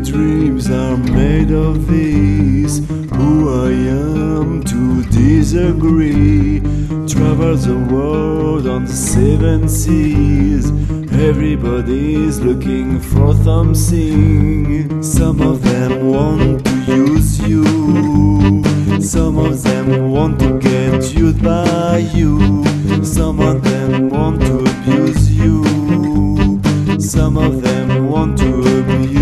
dreams are made of these. Who I am to disagree. Travel the world on the seven seas. Everybody's looking for something. Some of them want to use you. Some of them want to get used by you. Some of them want to abuse you. Some of them want to abuse.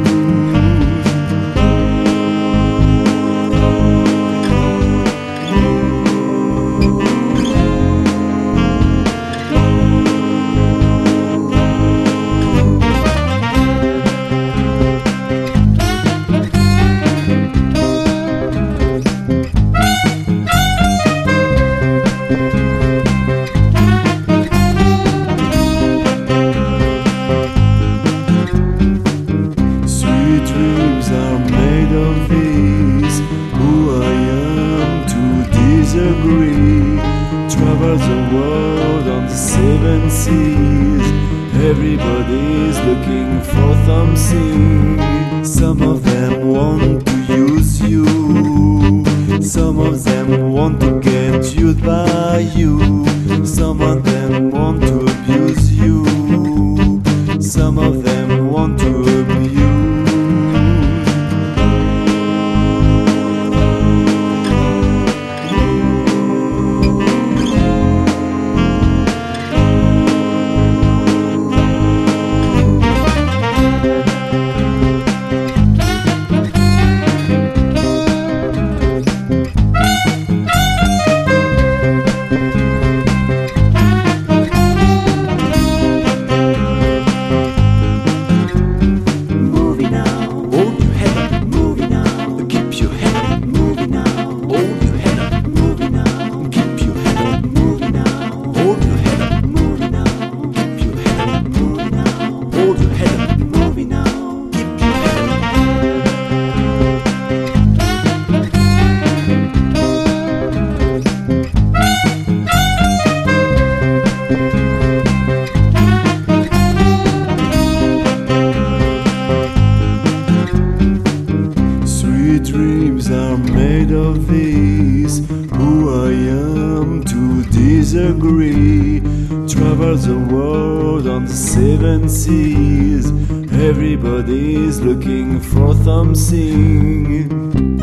Dreams are made of these. Who I am to disagree. Travel the world on the seven seas. Everybody's looking for something. Some of them want to use you. Some of them want to get used by you. Some of them want to abuse you. Some of them want to abuse. Dreams are made of these. Who I am to disagree. Travel the world on the seven seas. Everybody's looking for something.